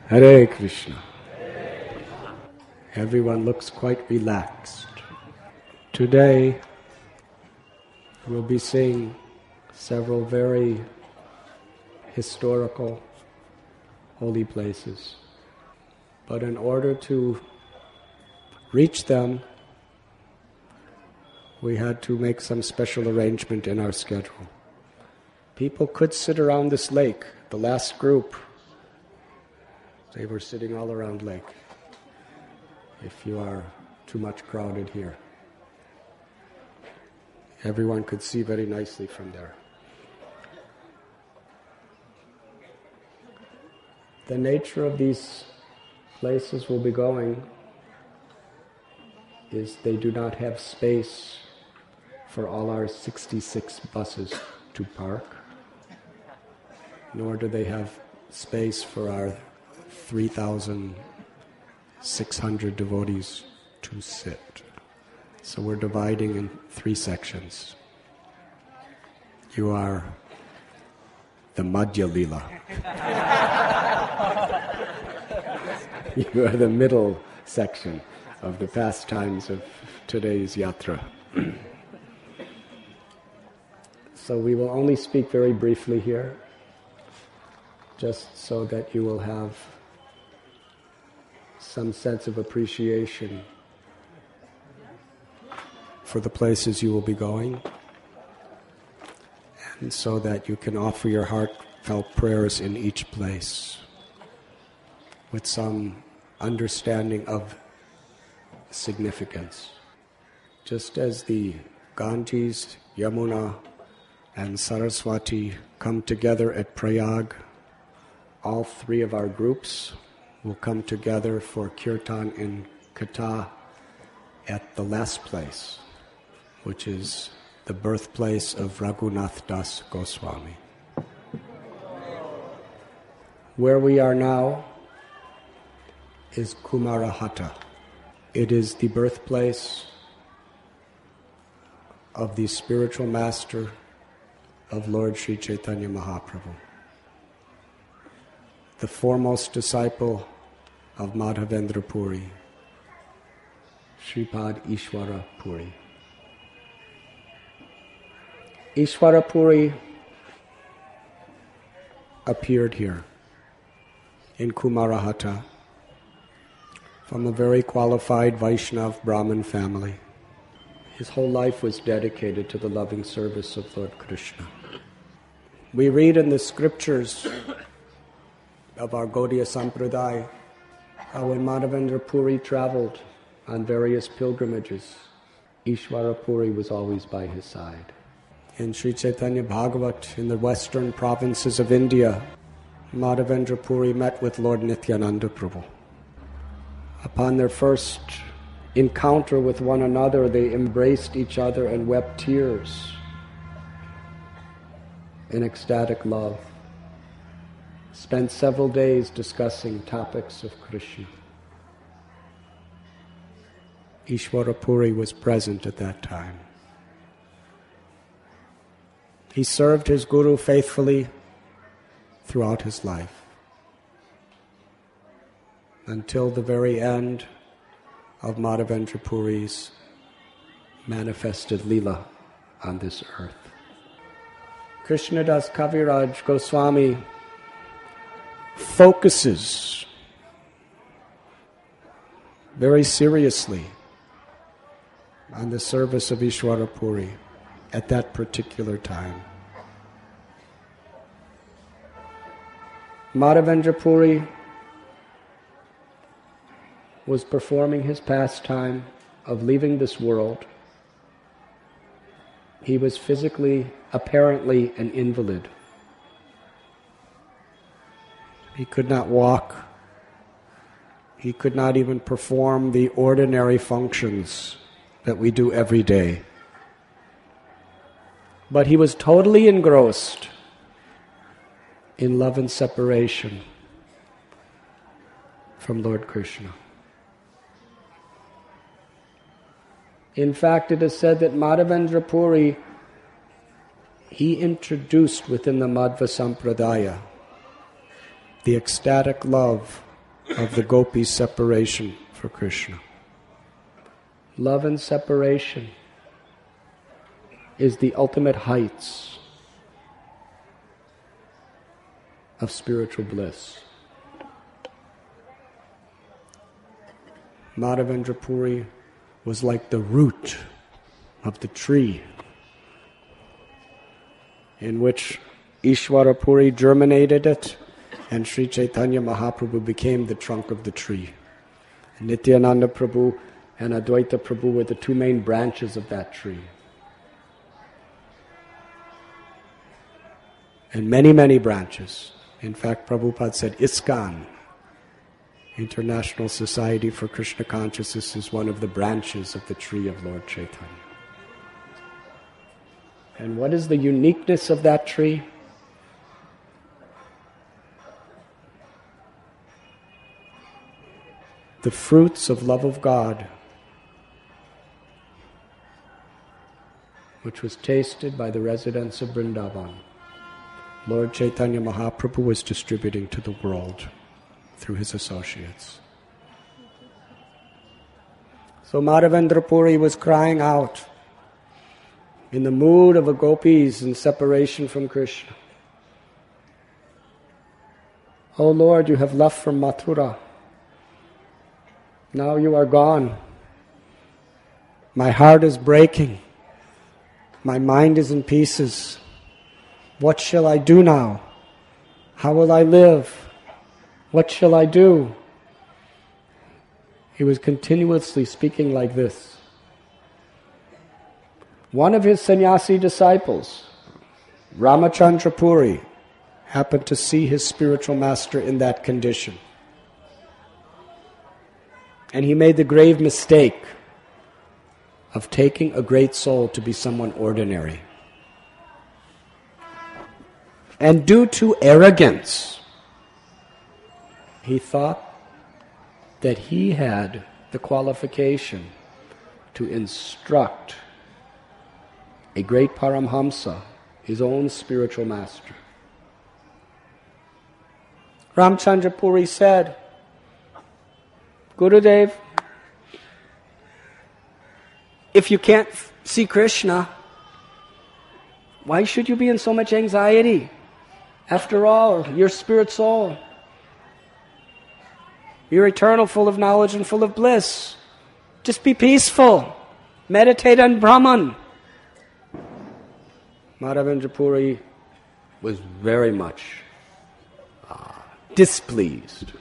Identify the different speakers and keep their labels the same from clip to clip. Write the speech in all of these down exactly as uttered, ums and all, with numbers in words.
Speaker 1: Hare Krishna. Everyone looks quite relaxed. Today, we'll be seeing several very historical holy places. But in order to reach them, we had to make some special arrangement in our schedule. People could sit around this lake. The last group, they were sitting all around lake, if you are too much crowded here. Everyone could see very nicely from there. The nature of these places we'll be going is they do not have space for all our sixty-six buses to park, nor do they have space for our three thousand six hundred devotees to sit. So we're dividing in three sections. You are the Madhya Lila. You are the middle section of the pastimes of today's yatra. So we will only speak very briefly here, just so that you will have some sense of appreciation for the places you will be going, and so that you can offer your heartfelt prayers in each place with some understanding of significance. Just as the Ganges, Yamuna, and Saraswati come together at Prayag, all three of our groups will come together for Kirtan in Katha at the last place, which is the birthplace of Raghunath Das Goswami. Where we are now is Kumarahata. It is the birthplace of the spiritual master of Lord Sri Chaitanya Mahaprabhu, the foremost disciple of Madhavendra Puri, Shripad Ishwara Puri. Ishwara Puri appeared here in Kumarahata from a very qualified Vaishnav Brahmin family. His whole life was dedicated to the loving service of Lord Krishna. We read in the scriptures of our Gaudiya Sampradaya how when Madhavendra Puri traveled on various pilgrimages, Ishwara Puri was always by his side. In Sri Chaitanya Bhagavat, in the western provinces of India, Madhavendra Puri met with Lord Nityananda Prabhu. Upon their first encounter with one another, they embraced each other and wept tears in ecstatic love. Spent several days discussing topics of Krishna. Ishwara Puri was present at that time. He served his Guru faithfully throughout his life, until the very end of Madhavendra Puri's manifested Leela on this earth. Krishnadas Kaviraj Goswami focuses very seriously on the service of Ishwara Puri at that particular time. Madhavendra Puri was performing his pastime of leaving this world. He was physically, apparently, an invalid. He could not walk. He could not even perform the ordinary functions that we do every day. But he was totally engrossed in love and separation from Lord Krishna. In fact, it is said that Madhavendra Puri, he introduced within the Madhva Sampradaya the ecstatic love of the gopis' separation for Krishna. Love and separation is the ultimate heights of spiritual bliss. Madhavendra Puri was like the root of the tree in which Ishwara Puri germinated it, and Sri Chaitanya Mahaprabhu became the trunk of the tree. Nityananda Prabhu and Advaita Prabhu were the two main branches of that tree. And many, many branches. In fact, Prabhupada said ISKCON, International Society for Krishna Consciousness, is one of the branches of the tree of Lord Chaitanya. And what is the uniqueness of that tree? The fruits of love of God, which was tasted by the residents of Vrindavan, Lord Chaitanya Mahaprabhu was distributing to the world through his associates. So Madhavendra Puri was crying out in the mood of a gopis in separation from Krishna. Oh Lord, you have left from Mathura. Now you are gone. My heart is breaking. My mind is in pieces. What shall I do now? How will I live? What shall I do? He was continuously speaking like this. One of his sannyasi disciples, Ramachandra Puri, happened to see his spiritual master in that condition. And he made the grave mistake of taking a great soul to be someone ordinary. And due to arrogance, he thought that he had the qualification to instruct a great Paramhamsa, his own spiritual master. Ramchandra Puri said, Gurudev, if you can't see Krishna, why should you be in so much anxiety? After all, you're spirit soul. You're eternal, full of knowledge and full of bliss. Just be peaceful. Meditate on Brahman. Madhavendra Puri was very much uh, displeased.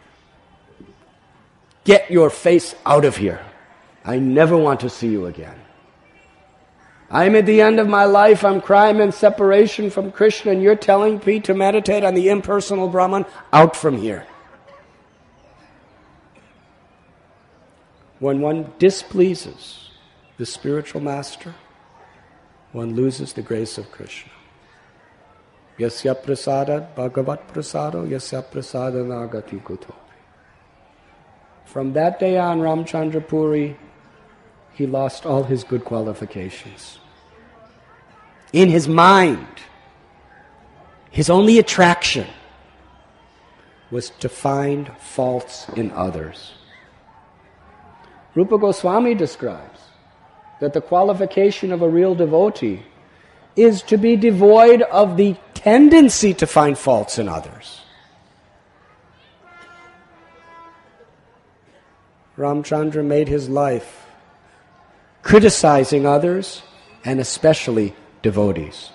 Speaker 1: Get your face out of here. I never want to see you again. I'm at the end of my life. I'm crying in separation from Krishna, and you're telling me to meditate on the impersonal Brahman? Out from here. When one displeases the spiritual master, one loses the grace of Krishna. Yasya prasada bhagavat prasado yasya prasada nagati kuto. From that day on, Ramchandra Puri, he lost all his good qualifications. In his mind, his only attraction was to find faults in others. Rupa Goswami describes that the qualification of a real devotee is to be devoid of the tendency to find faults in others. Ramchandra made his life criticizing others, and especially devotees.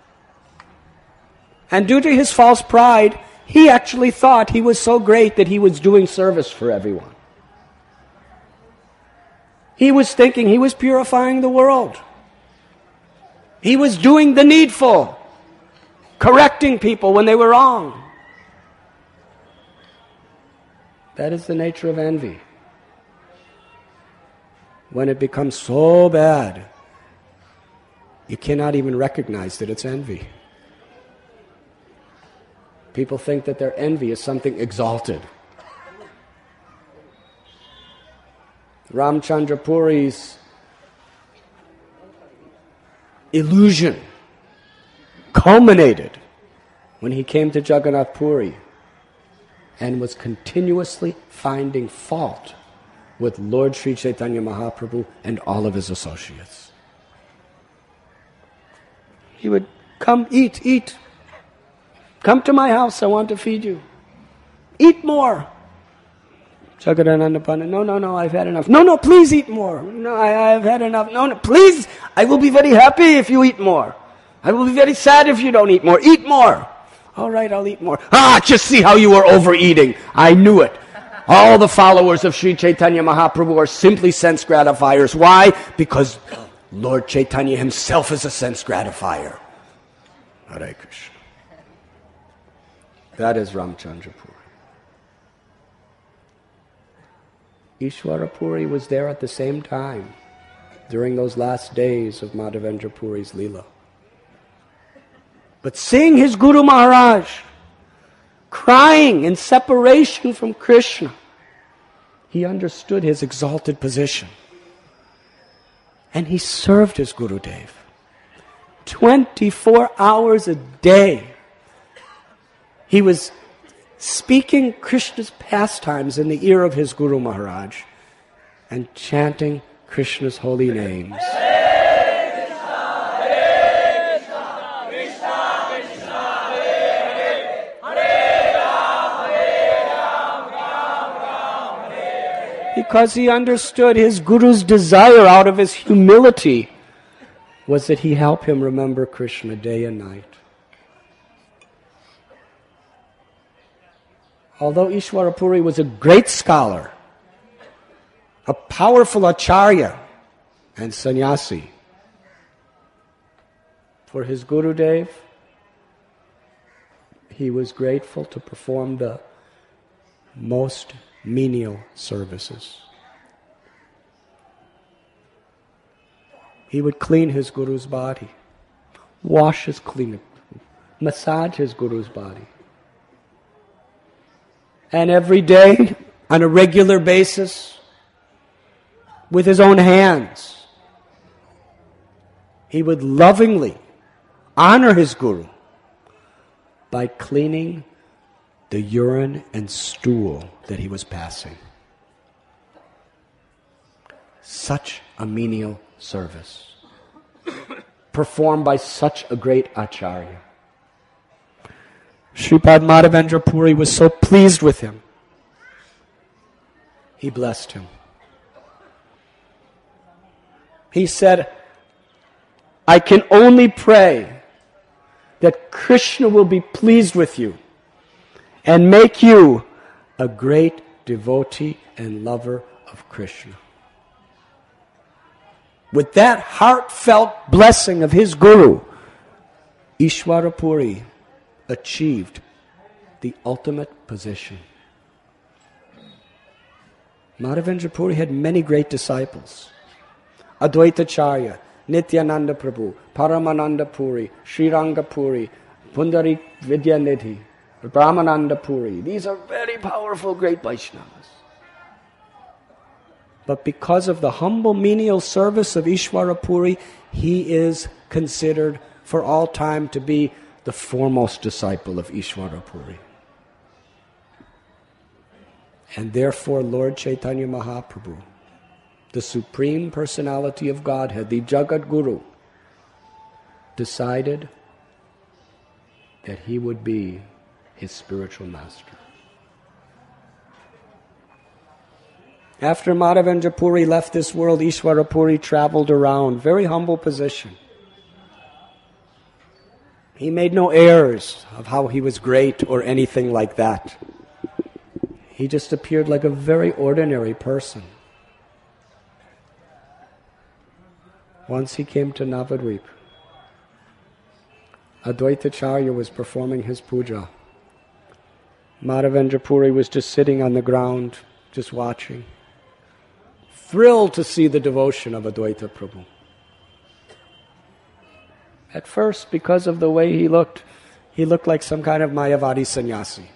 Speaker 1: And due to his false pride, he actually thought he was so great that he was doing service for everyone. He was thinking he was purifying the world. He was doing the needful, correcting people when they were wrong. That is the nature of envy. When it becomes so bad, you cannot even recognize that it's envy. People think that their envy is something exalted. Ramchandra Puri's illusion culminated when he came to Jagannath Puri and was continuously finding fault with Lord Sri Chaitanya Mahaprabhu and all of his associates. He would come, eat, eat. Come to my house, I want to feed you. Eat more. Jagadananda Pandit, no, no, no, I've had enough. No, no, please eat more. No, I, I've had enough. No, no, please, I will be very happy if you eat more. I will be very sad if you don't eat more. Eat more. All right, I'll eat more. Ah, just see how you were overeating. I knew it. All the followers of Sri Chaitanya Mahaprabhu are simply sense gratifiers. Why? Because Lord Chaitanya himself is a sense gratifier. Hare Krishna. That is Ramchandra Puri. Ishwara Puri was there at the same time during those last days of Madhavendra Puri's Leela. But seeing his Guru Maharaj crying in separation from Krishna, he understood his exalted position. And he served his Gurudev twenty-four hours a day. He was speaking Krishna's pastimes in the ear of his Guru Maharaj and chanting Krishna's holy names. Because he understood his Guru's desire out of his humility was that he help him remember Krishna day and night. Although Ishwara Puri was a great scholar, a powerful acharya and sannyasi, for his Gurudev, he was grateful to perform the most menial services. He would clean his Guru's body, wash his clean, massage his Guru's body. And every day, on a regular basis, with his own hands, he would lovingly honor his Guru by cleaning the urine and stool that he was passing. Such a menial service, performed by such a great acharya. Sripad Madhavendra Puri was so pleased with him. He blessed him. He said, I can only pray that Krishna will be pleased with you and make you a great devotee and lover of Krishna. With that heartfelt blessing of his Guru, Ishwara Puri achieved the ultimate position. Madhavendra Puri had many great disciples. Advaitacharya, Nityananda Prabhu, Paramananda Puri, Sriranga Puri, Pundarik Vidyanidhi, Brahmananda Puri. These are very powerful great Vaishnavas. But because of the humble menial service of Ishwara Puri, he is considered for all time to be the foremost disciple of Ishwara Puri. And therefore Lord Chaitanya Mahaprabhu, the Supreme Personality of Godhead, the Jagat Guru, decided that he would be his spiritual master. After Madhavendra Puri left this world, Ishwara Puri traveled around, very humble position. He made no airs of how he was great or anything like that. He just appeared like a very ordinary person. Once he came to Navadvip. Advaitacharya was performing his puja. Madhavendra Puri was just sitting on the ground, just watching. Thrilled to see the devotion of Advaita Prabhu. At first, because of the way he looked, he looked like some kind of Mayavadi sannyasi.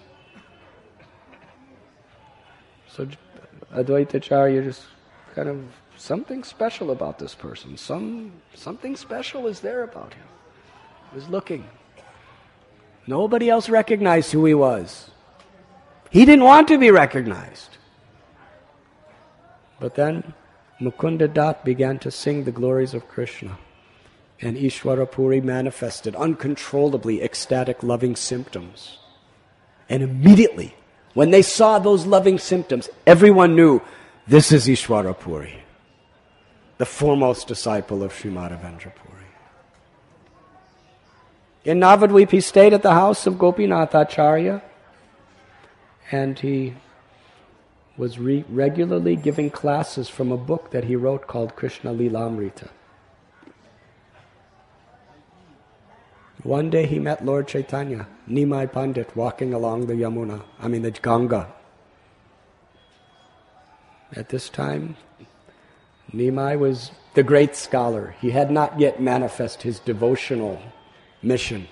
Speaker 1: So Advaitacharya just kind of, something special about this person. Some Something special is there about him. He was looking. Nobody else recognized who he was. He didn't want to be recognized. But then Mukunda Dat began to sing the glories of Krishna. And Ishwarapuri manifested uncontrollably ecstatic loving symptoms. And immediately, when they saw those loving symptoms, everyone knew this is Ishwarapuri, the foremost disciple of Srimad Ravindra Puri. In Navadvip, he stayed at the house of Gopinath Acharya, and he was re- regularly giving classes from a book that he wrote called Krishna Lilamrita. One day he met Lord Chaitanya, Nimai Pandit, walking along the Yamuna, I mean the Ganga. At this time, Nimai was the great scholar. He had not yet manifested his devotional mission.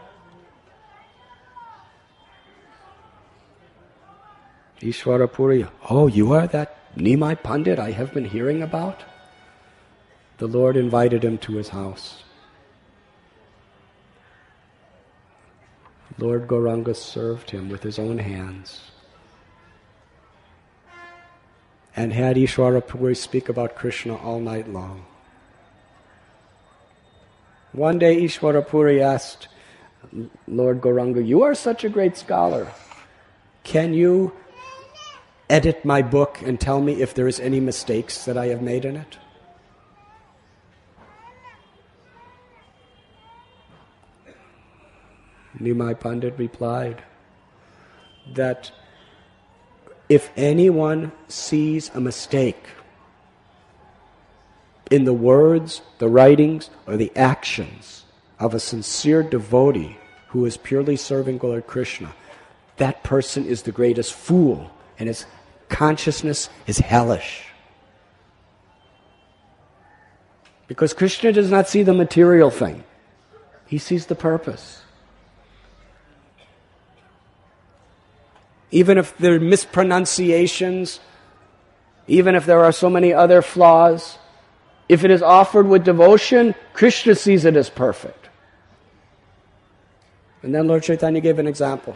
Speaker 1: Ishwarapuri, oh, you are that Nimai Pandit I have been hearing about? The Lord invited him to his house. Lord Gauranga served him with his own hands and had Ishwarapuri speak about Krishna all night long. One day Ishwarapuri asked Lord Gauranga, you are such a great scholar. Can you edit my book and tell me if there is any mistakes that I have made in it? Nimai Pandit replied that if anyone sees a mistake in the words, the writings, or the actions of a sincere devotee who is purely serving Lord Krishna, that person is the greatest fool, and his consciousness is hellish. Because Krishna does not see the material thing. He sees the purpose. Even if there are mispronunciations, even if there are so many other flaws, if it is offered with devotion, Krishna sees it as perfect. And then Lord Chaitanya gave an example.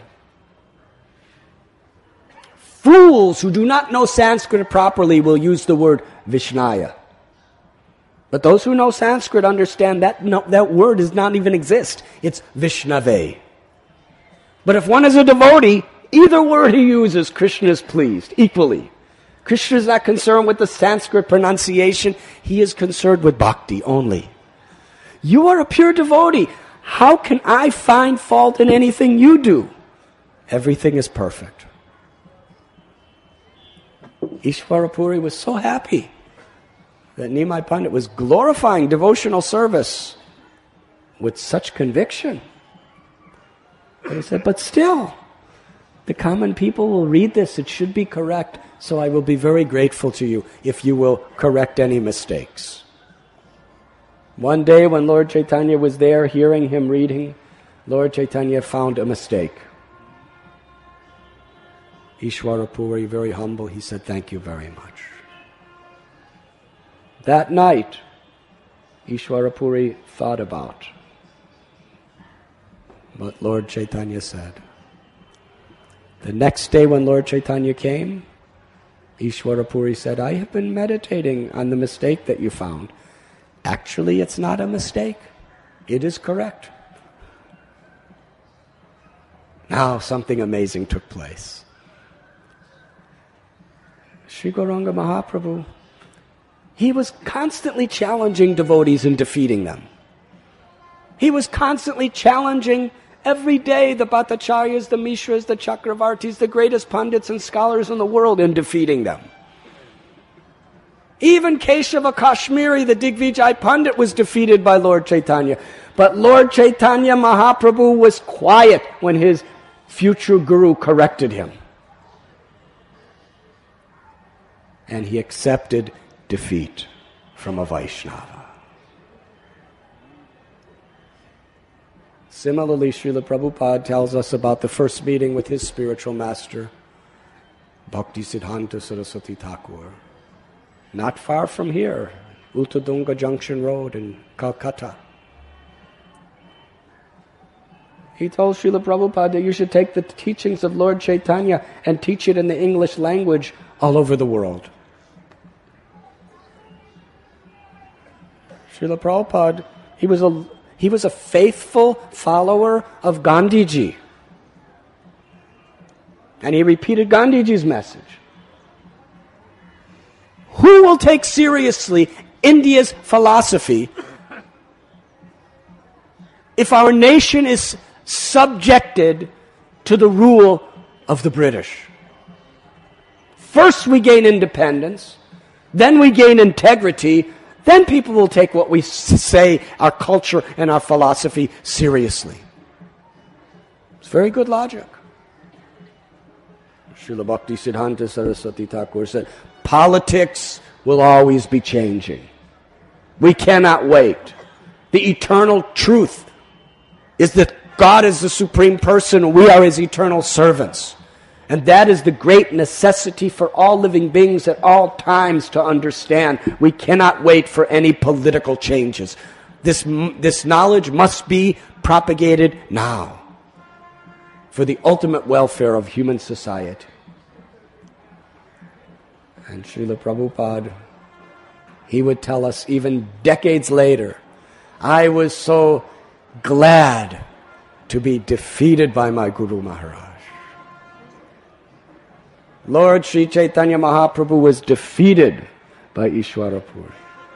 Speaker 1: Fools who do not know Sanskrit properly will use the word Vishnaya. But those who know Sanskrit understand that no, that word does not even exist. It's Vishnave. But if one is a devotee, either word he uses, Krishna is pleased, equally. Krishna is not concerned with the Sanskrit pronunciation. He is concerned with bhakti only. You are a pure devotee. How can I find fault in anything you do? Everything is perfect. Ishwarapuri was so happy that Nimai Pandit was glorifying devotional service with such conviction. But he said, but still, the common people will read this. It should be correct. So I will be very grateful to you if you will correct any mistakes. One day when Lord Chaitanya was there hearing him reading, Lord Chaitanya found a mistake. Ishwarapuri, very humble, he said, thank you very much. That night, Ishwarapuri thought about what Lord Chaitanya said. The next day when Lord Chaitanya came, Ishwarapuri said, I have been meditating on the mistake that you found. Actually, it's not a mistake. It is correct. Now, something amazing took place. Sri Gauranga Mahaprabhu, he was constantly challenging devotees and defeating them. He was constantly challenging every day the Bhattacharyas, the Mishras, the Chakravartis, the greatest pundits and scholars in the world, and defeating them. Even Keshava Kashmiri, the Digvijay Pandit, was defeated by Lord Chaitanya. But Lord Chaitanya Mahaprabhu was quiet when his future guru corrected him. And he accepted defeat from a Vaishnava. Similarly, Srila Prabhupada tells us about the first meeting with his spiritual master, Bhakti Siddhanta Saraswati Thakur. Not far from here, Uttadunga Junction Road in Calcutta. He told Srila Prabhupada that you should take the teachings of Lord Chaitanya and teach it in the English language all over the world. Srila Prabhupada, he was a, he was a faithful follower of Gandhiji. And he repeated Gandhiji's message. Who will take seriously India's philosophy if our nation is subjected to the rule of the British? First we gain independence, then we gain integrity, then people will take what we say, our culture and our philosophy, seriously. It's very good logic. Srila Bhakti Siddhanta Saraswati Thakur said, politics will always be changing. We cannot wait. The eternal truth is that God is the supreme person, we are His eternal servants. And that is the great necessity for all living beings at all times to understand. We cannot wait for any political changes. This, this knowledge must be propagated now for the ultimate welfare of human society. And Srila Prabhupada, he would tell us even decades later, I was so glad to be defeated by my Guru Maharaj. Lord Sri Chaitanya Mahaprabhu was defeated by Ishwarapuri.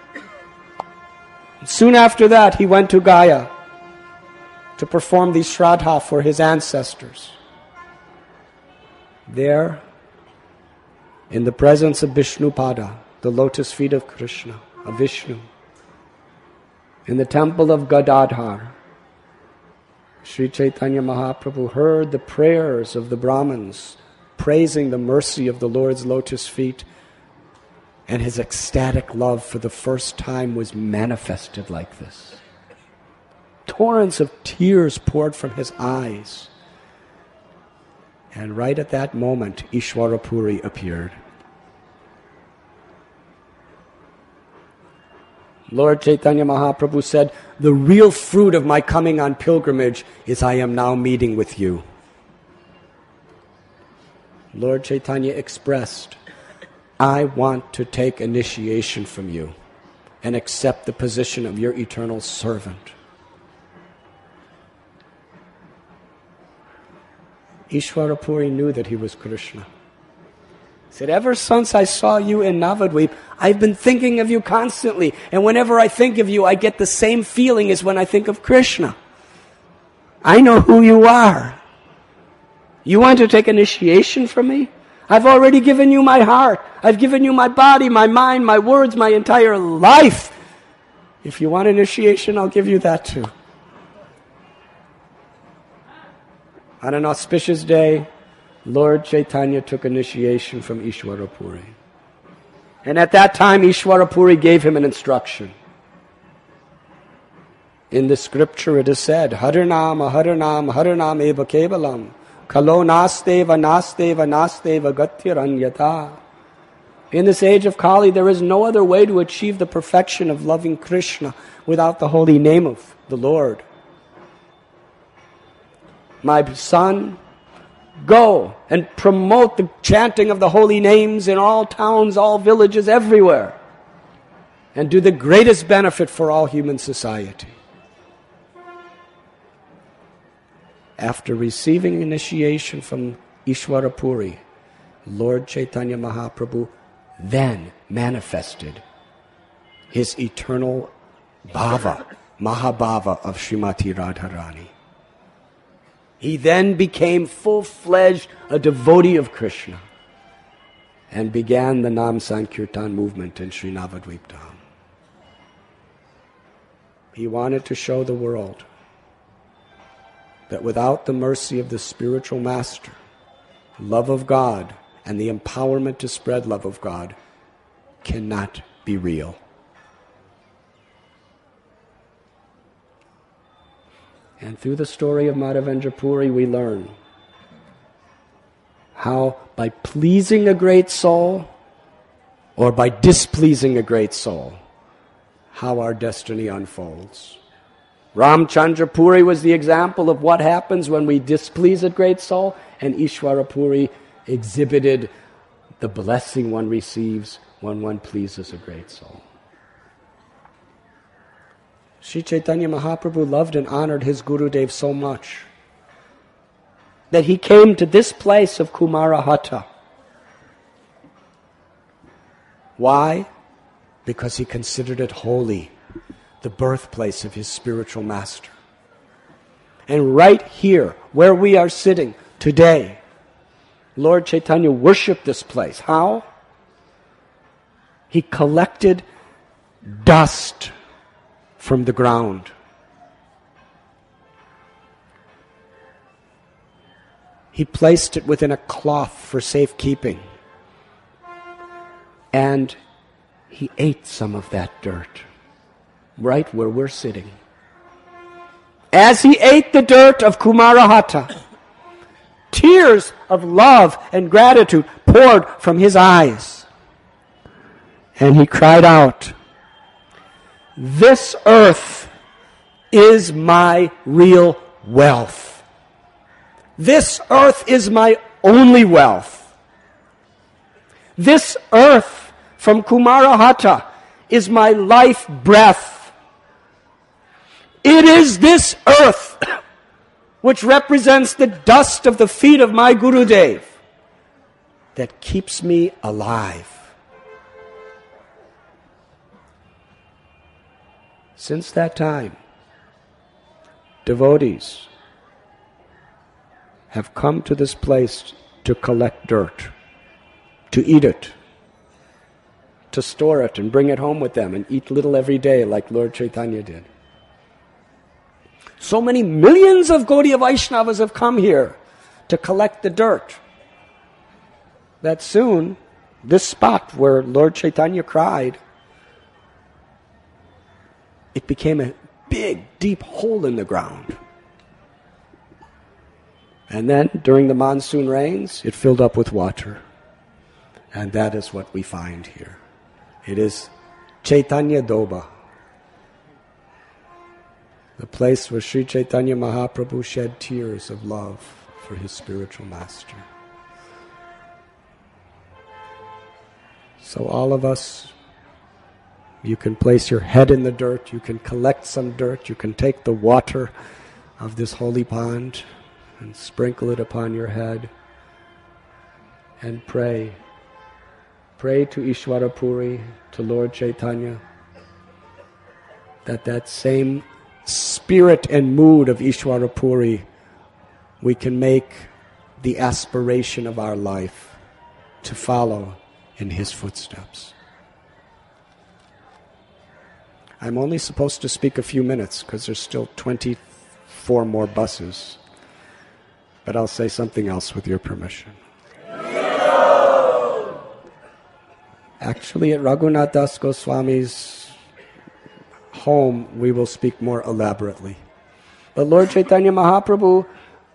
Speaker 1: Soon after that, he went to Gaya to perform the Shraddha for his ancestors. There, in the presence of Vishnupada, the lotus feet of Krishna, of Vishnu, in the temple of Gadadhar, Sri Chaitanya Mahaprabhu heard the prayers of the Brahmins praising the mercy of the Lord's lotus feet, and his ecstatic love for the first time was manifested like this. Torrents of tears poured from his eyes. And right at that moment, Ishwarapuri appeared. Lord Chaitanya Mahaprabhu said, the real fruit of my coming on pilgrimage is I am now meeting with you. Lord Chaitanya expressed, I want to take initiation from you and accept the position of your eternal servant. Ishwarapuri knew that he was Krishna. He said, ever since I saw you in Navadvip, I've been thinking of you constantly. And whenever I think of you, I get the same feeling as when I think of Krishna. I know who you are. You want to take initiation from me? I've already given you my heart. I've given you my body, my mind, my words, my entire life. If you want initiation, I'll give you that too. On an auspicious day, Lord Chaitanya took initiation from Ishwarapuri. And at that time, Ishwarapuri gave him an instruction. In the scripture it is said, Harinam, Harinam, Harinam eva kevalam, Kalo nasteva, nasteva, nasteva gatiranyata. In this age of Kali, there is no other way to achieve the perfection of loving Krishna without the holy name of the Lord. My son, go and promote the chanting of the holy names in all towns, all villages, everywhere, and do the greatest benefit for all human society. After receiving initiation from Ishwarapuri, Lord Chaitanya Mahaprabhu then manifested his eternal bhava, Mahabhava of Srimati Radharani. He then became full-fledged a devotee of Krishna and began the Nam Sankirtan movement in Sri Navadvip Dham. He wanted to show the world that without the mercy of the spiritual master, love of God and the empowerment to spread love of God cannot be real. And through the story of Madhavendra Puri, we learn how by pleasing a great soul or by displeasing a great soul, how our destiny unfolds. Ramchandra Puri was the example of what happens when we displease a great soul, and Ishvara Puri exhibited the blessing one receives when one pleases a great soul. Sri Chaitanya Mahaprabhu loved and honored his Gurudev so much that he came to this place of Kumarahata. Why? Because he considered it holy, the birthplace of his spiritual master. And right here, where we are sitting today, Lord Chaitanya worshipped this place. How? He collected dust from the ground. He placed it within a cloth for safekeeping. And he ate some of that dirt, right where we're sitting. As he ate the dirt of Kumarahata, tears of love and gratitude poured from his eyes. And he cried out, "This earth is my real wealth. This earth is my only wealth. This earth from Kumarahata is my life breath. It is this earth which represents the dust of the feet of my Gurudev that keeps me alive." Since that time, devotees have come to this place to collect dirt, to eat it, to store it and bring it home with them and eat little every day like Lord Chaitanya did. So many millions of Gaudiya Vaishnavas have come here to collect the dirt that soon this spot where Lord Chaitanya cried, it became a big, deep hole in the ground. And then, during the monsoon rains, it filled up with water. And that is what we find here. It is Chaitanya Doba, the place where Sri Chaitanya Mahaprabhu shed tears of love for his spiritual master. So all of us, you can place your head in the dirt, you can collect some dirt, you can take the water of this holy pond and sprinkle it upon your head and pray. Pray to Ishvara Puri, to Lord Chaitanya, that that same spirit and mood of Ishvara Puri we can make the aspiration of our life to follow in his footsteps. I'm only supposed to speak a few minutes because there's still twenty-four more buses. But I'll say something else with your permission. Actually, at Raghunath Das Goswami's home, we will speak more elaborately. But Lord Chaitanya Mahaprabhu,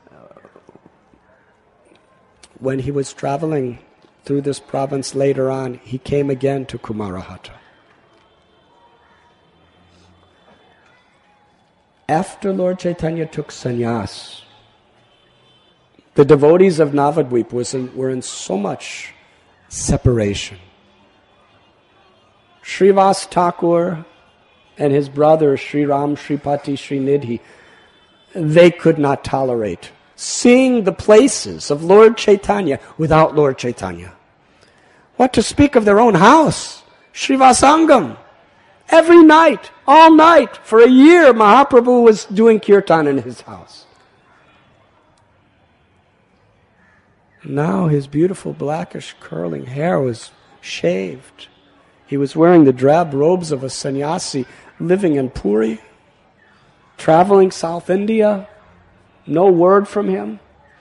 Speaker 1: when he was traveling through this province later on, he came again to Kumarahata. After Lord Chaitanya took sannyas, the devotees of Navadvip was in, were in so much separation. Srivas Thakur and his brother Sri Ram Sripati Srinidhi, they could not tolerate seeing the places of Lord Chaitanya without Lord Chaitanya. What to speak of their own house, Srivasangam. Every night, all night, for a year, Mahaprabhu was doing kirtan in his house. Now his beautiful blackish curling hair was shaved. He was wearing the drab robes of a sannyasi living in Puri, traveling South India, no word from him.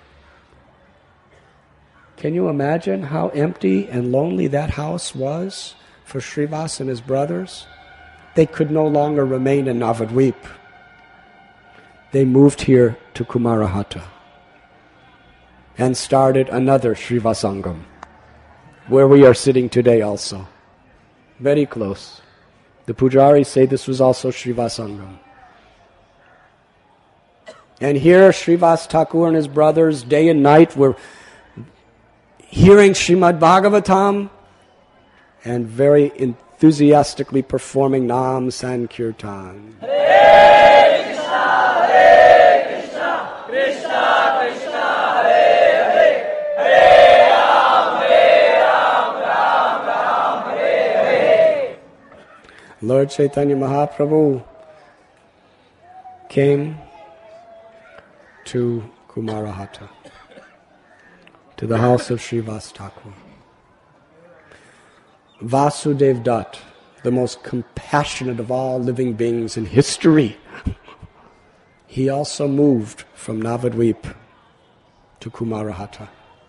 Speaker 1: Can you imagine how empty and lonely that house was for Srivas and his brothers? They could no longer remain in Navadvip. They moved here to Kumarahata and started another Srivasangam, where we are sitting today also. Very close. The pujaris say this was also Srivasangam. And here Srivas Thakur and his brothers day and night were hearing Srimad Bhagavatam and very enthusiastically performing Nam Sankirtan.
Speaker 2: Hare Krishna, Hare Krishna, Krishna Krishna, Hare Hare, Hare Ram, Hare Ram, Ram Ram, Hare Hare.
Speaker 1: Lord Chaitanya Mahaprabhu came to Kumarahata, to the house of Srivas Thakur. Vasudev Dutt, the most compassionate of all living beings in history, he also moved from Navadvip to Kumarahata.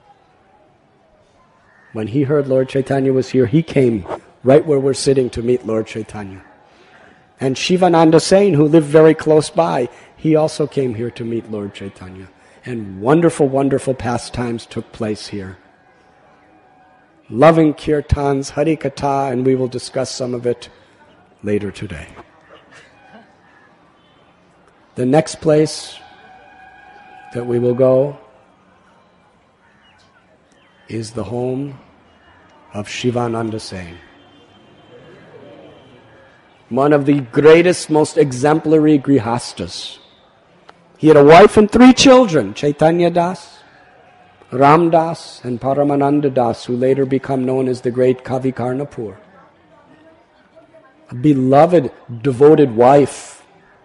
Speaker 1: When he heard Lord Chaitanya was here, he came right where we're sitting to meet Lord Chaitanya. And Shivananda Sen, who lived very close by, he also came here to meet Lord Chaitanya. And wonderful, wonderful pastimes took place here. Loving kirtans, Hari Katha, and we will discuss some of it later today. The next place that we will go is the home of Shivananda Sen. One of the greatest, most exemplary grihastas. He had a wife and three children, Chaitanya Das, Ram Das, and Paramananda Das, who later become known as the great Kavi Karnapur. A beloved, devoted wife.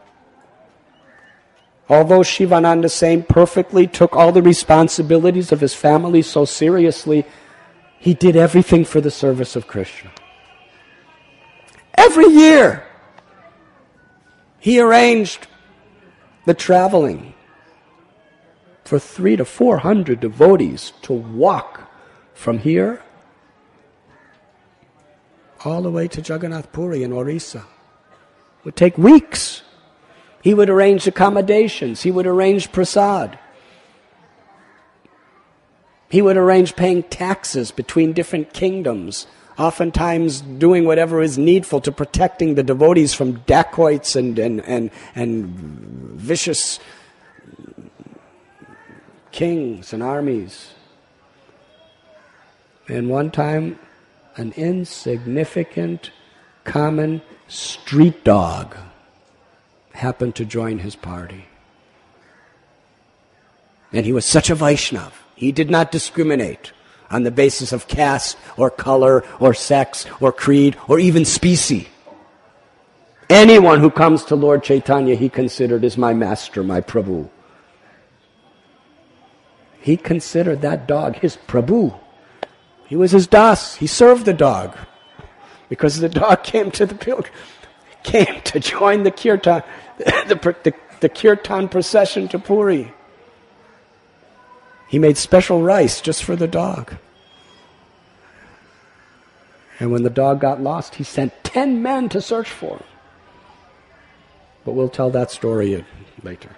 Speaker 1: Although Shivananda Sen perfectly took all the responsibilities of his family so seriously, he did everything for the service of Krishna. Every year, he arranged the traveling for three to four hundred devotees to walk from here all the way to Jagannath Puri in Orissa. It would take weeks. He would arrange accommodations. He would arrange prasad. He would arrange paying taxes between different kingdoms, oftentimes doing whatever is needful to protecting the devotees from dacoits and, and, and, and vicious kings and armies. And one time, an insignificant, common street dog happened to join his party. And he was such a Vaishnav. He did not discriminate on the basis of caste or color or sex or creed or even species. Anyone who comes to Lord Chaitanya, he considered as my master, my Prabhu. He considered that dog his Prabhu. He was his das. He served the dog because the dog came to the pilgrim, came to join the kirtan, the, the, the kirtan procession to Puri. He made special rice just for the dog. And when the dog got lost, he sent ten men to search for him. But we'll tell that story later.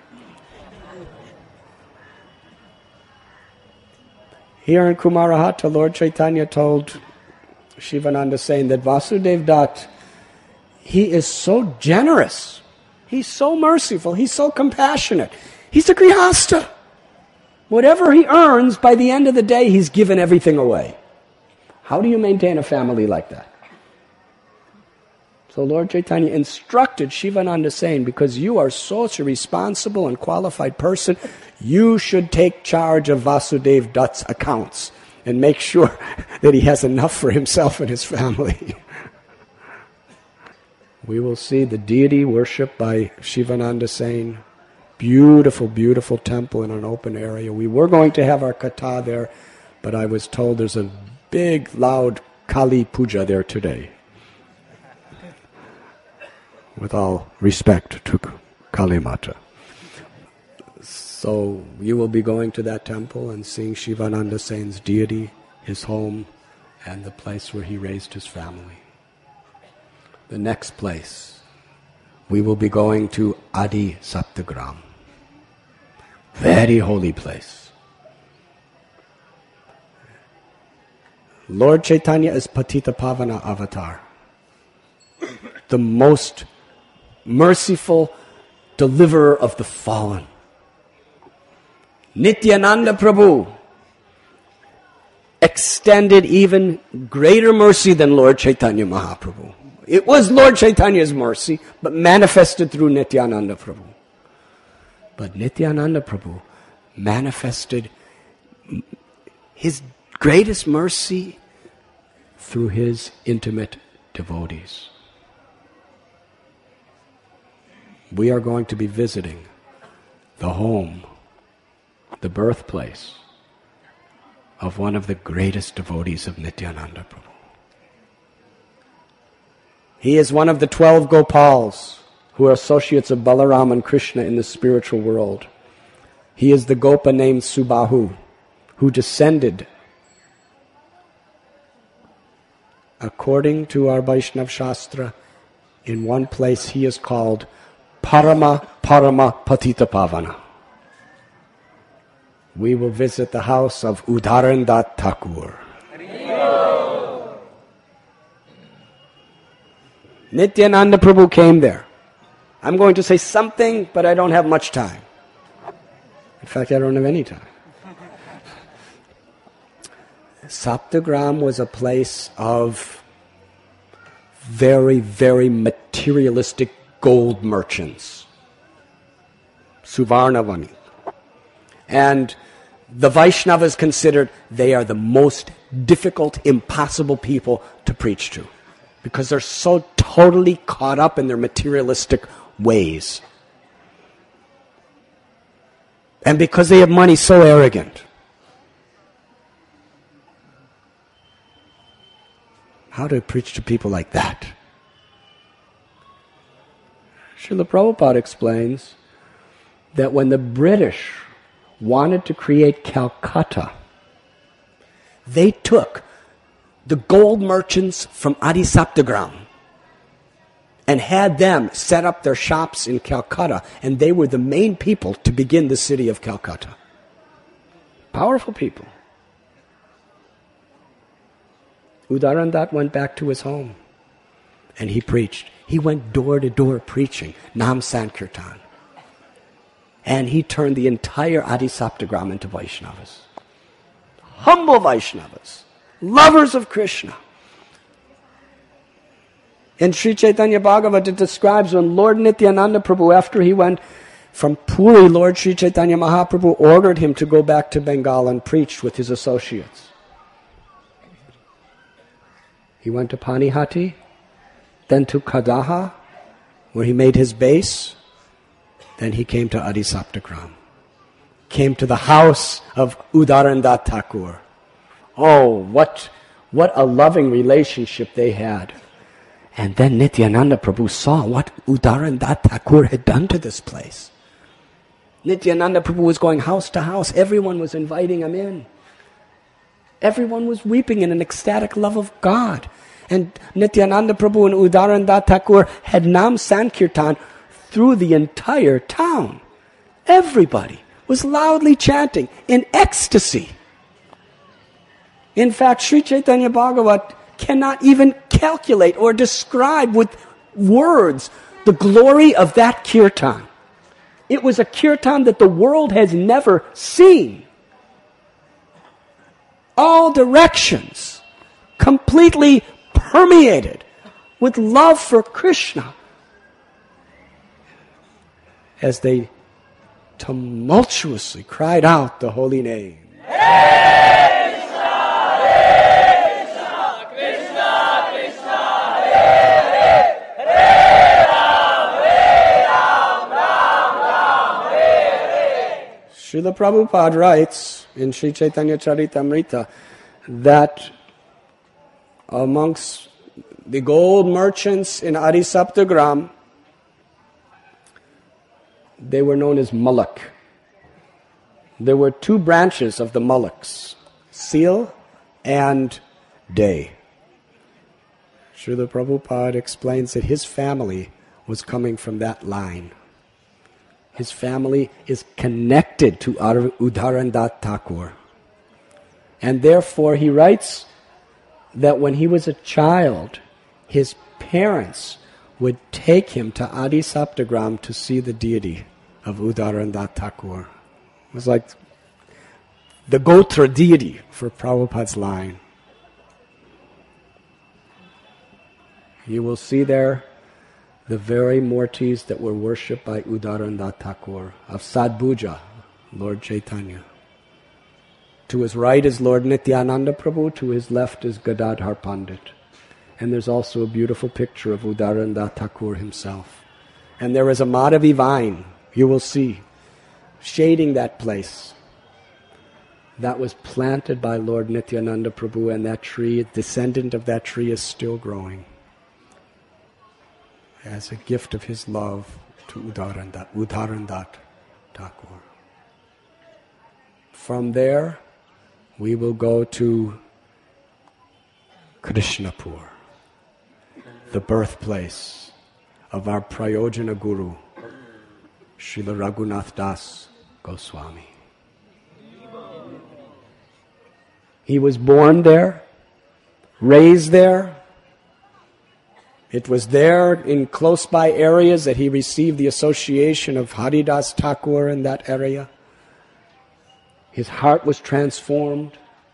Speaker 1: Here in Kumarahata, Lord Chaitanya told Shivananda Sen that Vasudev Dutt, he is so generous. He's so merciful. He's so compassionate. He's a grihasta. Whatever he earns, by the end of the day, he's given everything away. How do you maintain a family like that? So Lord Chaitanya instructed Shivananda Sen, because you are such a responsible and qualified person, you should take charge of Vasudev Dutt's accounts and make sure that he has enough for himself and his family. We will see the deity worshipped by Shivananda Sen. Beautiful, beautiful temple in an open area. We were going to have our katha there, but I was told there's a big, loud Kali Puja there today. With all respect to Kali Mata. So you will be going to that temple and seeing Shivananda Sen's deity, his home, and the place where he raised his family. The next place, we will be going to Adi Saptagram. Very holy place. Lord Chaitanya is Patita Pavana avatar. The most merciful deliverer of the fallen. Nityananda Prabhu extended even greater mercy than Lord Chaitanya Mahaprabhu. It was Lord Chaitanya's mercy, but manifested through Nityananda Prabhu. But Nityananda Prabhu manifested his greatest mercy through his intimate devotees. We are going to be visiting the home, the birthplace of one of the greatest devotees of Nityananda Prabhu. He is one of the twelve Gopals who are associates of Balaram and Krishna in the spiritual world. He is the Gopa named Subahu, who descended, according to our Vaishnava Shastra, in one place he is called Parama Parama Patita Pavana. We will visit the house of Udarandat Thakur. Nityananda Prabhu came there. I'm going to say something, but I don't have much time. In fact, I don't have any time. Saptagram was a place of very, very materialistic gold merchants. Suvarnavani. And the Vaishnavas considered they are the most difficult, impossible people to preach to, because they're so totally caught up in their materialistic ways. And because they have money, so arrogant. How to preach to people like that? Srila Prabhupada explains that when the British wanted to create Calcutta, they took the gold merchants from Adi Saptagram and had them set up their shops in Calcutta, and they were the main people to begin the city of Calcutta. Powerful people. Udarandat went back to his home and he preached. He went door to door preaching Nam Sankirtan. And he turned the entire Adi Saptagram into Vaishnavas. Humble Vaishnavas. Lovers of Krishna. In Sri Chaitanya Bhagavata, it describes when Lord Nityananda Prabhu, after he went from Puri, Lord Sri Chaitanya Mahaprabhu ordered him to go back to Bengal and preach with his associates. He went to Panihati, then to Kadaha, where he made his base. Then he came to Adi Saptagram. Came to the house of Udarandat Thakur. Oh, what, what a loving relationship they had. And then Nityananda Prabhu saw what Udarandat Thakur had done to this place. Nityananda Prabhu was going house to house. Everyone was inviting him in. Everyone was weeping in an ecstatic love of God. And Nityananda Prabhu and Udarandat Thakur had Nam Sankirtan through the entire town. Everybody was loudly chanting in ecstasy. In fact, Sri Chaitanya Bhagavat cannot even calculate or describe with words the glory of that kirtan. It was a kirtan that the world has never seen. All directions, completely permeated with love for Krishna, as they tumultuously cried out the holy name.
Speaker 2: Hare Krishna, Hare Krishna, Krishna Krishna, Hare Hare, Hare Ram, Hare Ram, Ram Ram, Hare Hare.
Speaker 1: Srila Prabhupada writes in Sri Chaitanya Charitamrita that amongst the gold merchants in Adi Saptagram, they were known as Malak. There were two branches of the Malaks, Seal and Day. Srila Prabhupada explains that his family was coming from that line. His family is connected to Udarandat Thakur. And therefore he writes that when he was a child, his parents would take him to Adi Saptagram to see the deity of Udarandat Thakur. It was like the Gotra deity for Prabhupada's line. You will see there the very Murtis that were worshipped by Udarananda Thakur of Sadbhuja, Lord Chaitanya. To his right is Lord Nityananda Prabhu, to his left is Gadadhar Pandit. And there's also a beautiful picture of Udarananda Thakur himself. And there is a Madhavi vine, you will see, shading that place. That was planted by Lord Nityananda Prabhu, and that tree, a descendant of that tree, is still growing as a gift of his love to Udarananda, Udarananda Thakur. From there, we will go to Krishnapur, the birthplace of our Prayojana Guru, Srila Raghunath Das Goswami. He was born there, raised there. It was there in close by areas that he received the association of Haridas Thakur in that area. His heart was transformed.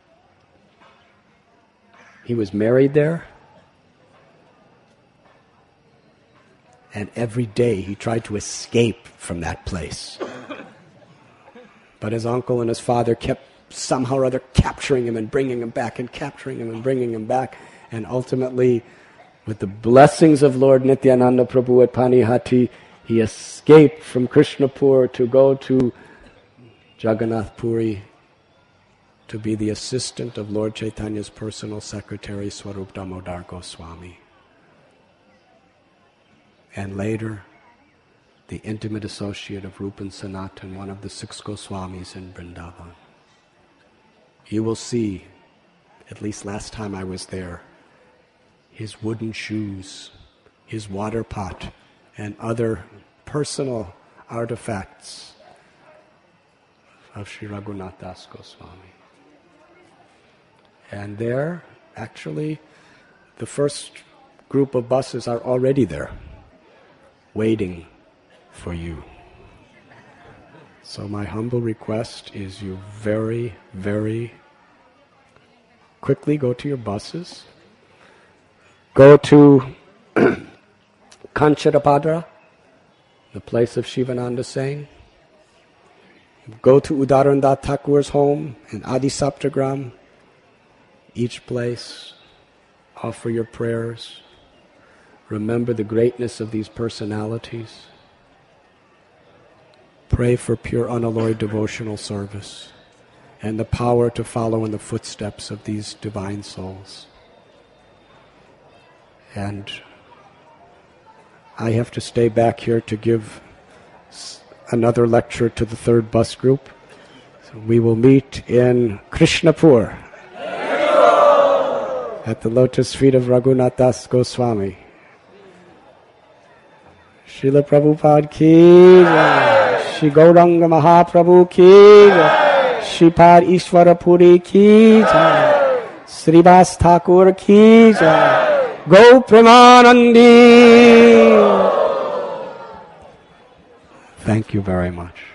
Speaker 1: He was married there. And every day he tried to escape from that place. But his uncle and his father kept somehow or other capturing him and bringing him back and capturing him and bringing him back. And ultimately, with the blessings of Lord Nityananda Prabhu at Panihati, he escaped from Krishnapur to go to Jagannath Puri to be the assistant of Lord Chaitanya's personal secretary, Swarup Damodar Goswami. And later, the intimate associate of Rupan Sanatan, one of the six Goswamis in Vrindavan. You will see, at least last time I was there, his wooden shoes, his water pot, and other personal artifacts of Sri Raghunath Das Goswami. And there, actually, the first group of buses are already there, waiting for you. So my humble request is you very, very quickly go to your buses. Go to Kancharapadra, the place of Shivananda saying. Go to Udarananda Thakur's home in Adi Saptagram. Each place, offer your prayers. Remember the greatness of these personalities. Pray for pure unalloyed devotional service and the power to follow in the footsteps of these divine souls. And I have to stay back here to give another lecture to the third bus group. So we will meet in Krishnapur at the lotus feet of Raghunath Das Goswami. Srila Prabhupada ki jai, Shri Gauranga Mahaprabhu ki jai, Shripad Ishwara Puri ki jai, Srivas Thakur ki jai, Go Premanandi. Thank you very much.